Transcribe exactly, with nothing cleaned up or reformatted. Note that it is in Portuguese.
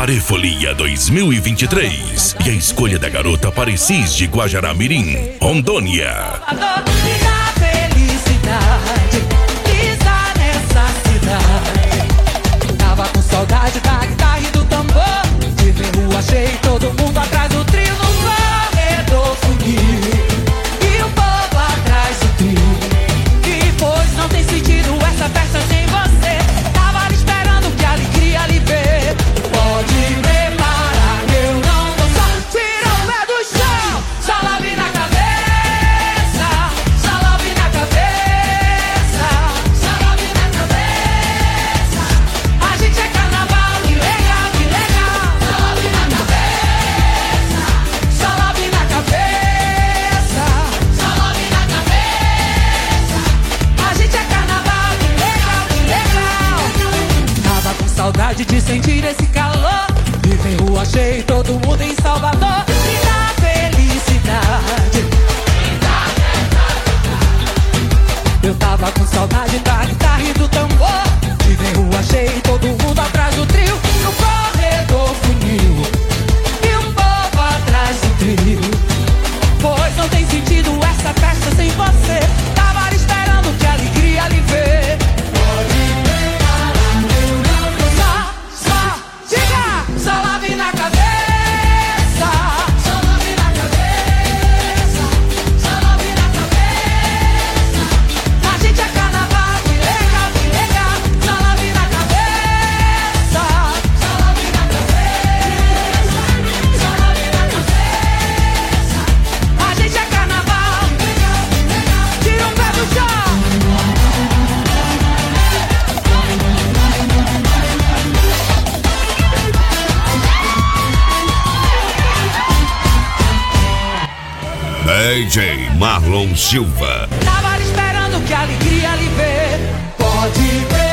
Arefolia dois mil e vinte e três. E a escolha da garota Parecis de Guajará-Mirim, Rondônia. Na felicidade, pisar nessa cidade. Tava com saudade da guitarra e do tambor. De ver rua cheia e todo mundo atrás do trio. No corredor funil e o povo atrás do trio. E pois não tem sentido essa festa sem você. Tava esperando que a alegria lhe ver. Pode preparar que eu não vou só. Tira o pé do chão, só lave na cabeça. Só lave na cabeça. Só lave na cabeça. A gente é carnaval, que legal, que legal. Só lave na cabeça. Só lave na cabeça. Só lave na cabeça. A gente é carnaval, que legal, que legal. Tava com saudade de sentir esse calor. Vive em rua cheia e todo mundo em Salvador. E na felicidade. Eu tava com saudade da guitarra e do tambor. Vive em rua cheia e todo mundo atrás do trio. No corredor funil e o povo atrás do trio. Pois não tem sentido essa festa sem você. Tava esperando que a alegria lhe ver. Só, só, diga, só lave na cabeça. Só lave na cabeça. Só lave na cabeça. A gente é carnaval, que legal, que legal. Só lave na cabeça. Só lave na cabeça. Só lave na cabeça. A gente é carnaval, que legal, que legal. Tira um pé do chão. D J Marlon Silva. Tava esperando que a alegria lhe ver. Pode ver.